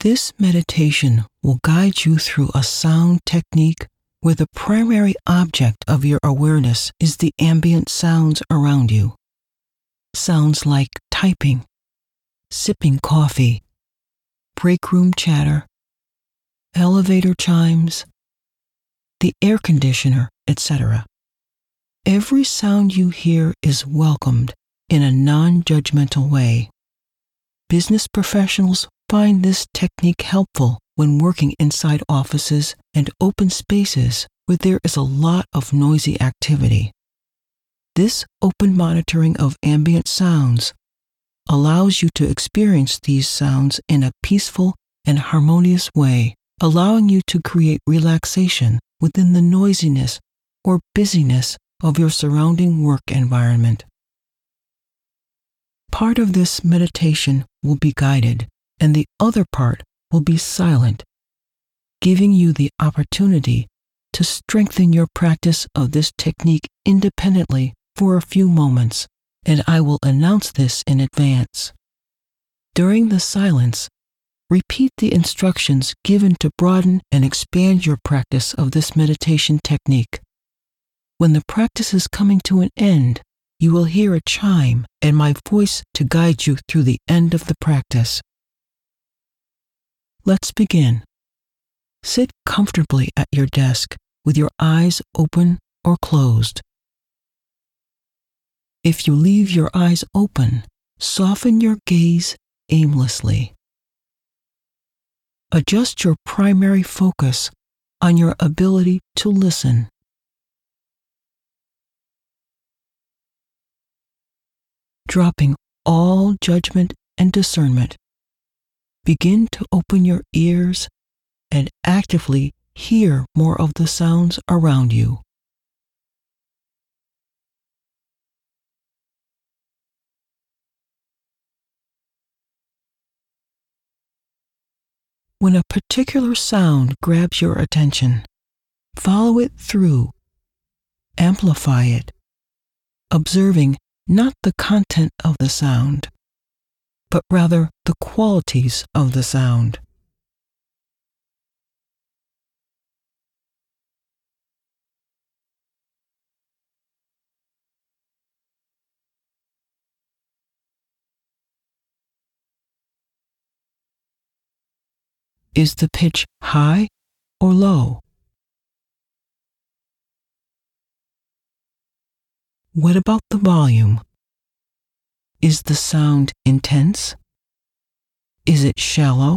This meditation will guide you through a sound technique where the primary object of your awareness is the ambient sounds around you. Sounds like typing, sipping coffee, break room chatter, elevator chimes, the air conditioner, etc. Every sound you hear is welcomed in a non-judgmental way. Business professionals find this technique helpful when working inside offices and open spaces where there is a lot of noisy activity. This open monitoring of ambient sounds allows you to experience these sounds in a peaceful and harmonious way, allowing you to create relaxation within the noisiness or busyness of your surrounding work environment. Part of this meditation will be guided, and the other part will be silent, giving you the opportunity to strengthen your practice of this technique independently for a few moments, and I will announce this in advance. During the silence, repeat the instructions given to broaden and expand your practice of this meditation technique. When the practice is coming to an end, you will hear a chime and my voice to guide you through the end of the practice. Let's begin. Sit comfortably at your desk with your eyes open or closed. If you leave your eyes open, soften your gaze aimlessly. Adjust your primary focus on your ability to listen. Dropping all judgment and discernment, begin to open your ears and actively hear more of the sounds around you. When a particular sound grabs your attention, follow it through, amplify it, observing not the content of the sound, but rather the qualities of the sound. Is the pitch high or low? What about the volume? Is the sound intense? Is it shallow?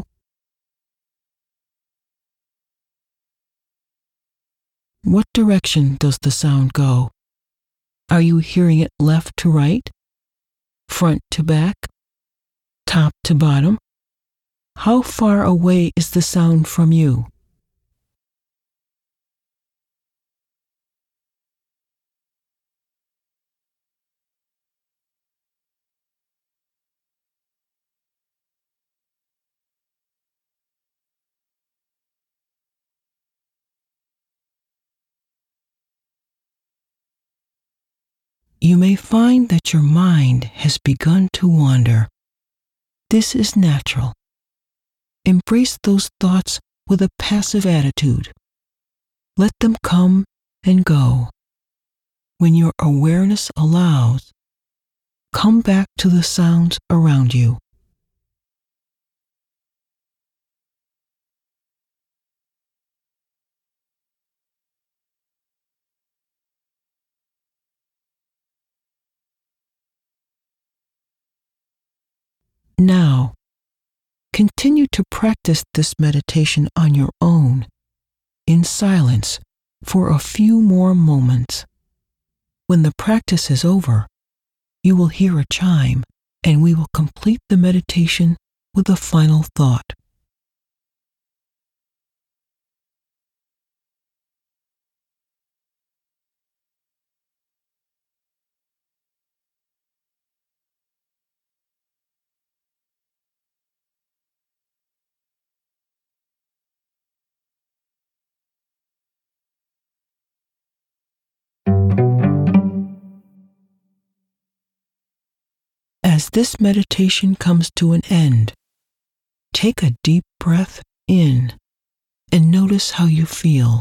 What direction does the sound go? Are you hearing it left to right? Front to back? Top to bottom? How far away is the sound from you? You may find that your mind has begun to wander. This is natural. Embrace those thoughts with a passive attitude. Let them come and go. When your awareness allows, come back to the sounds around you. Now, continue to practice this meditation on your own, in silence, for a few more moments. When the practice is over, you will hear a chime, and we will complete the meditation with a final thought. As this meditation comes to an end, take a deep breath in and notice how you feel.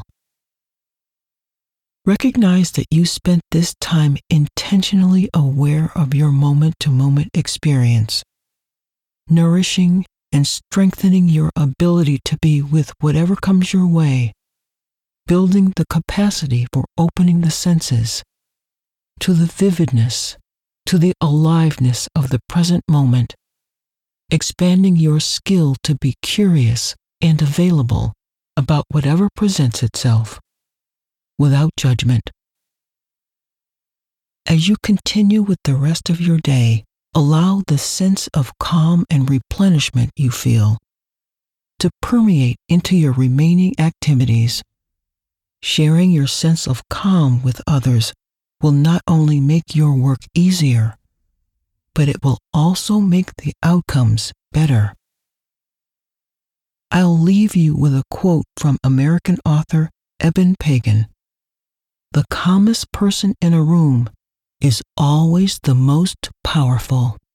Recognize that you spent this time intentionally aware of your moment-to-moment experience, nourishing and strengthening your ability to be with whatever comes your way, building the capacity for opening the senses to the vividness, to the aliveness of the present moment, expanding your skill to be curious and available about whatever presents itself, without judgment. As you continue with the rest of your day, allow the sense of calm and replenishment you feel to permeate into your remaining activities. Sharing your sense of calm with others will not only make your work easier, but it will also make the outcomes better. I'll leave you with a quote from American author Eben Pagan. "The calmest person in a room is always the most powerful."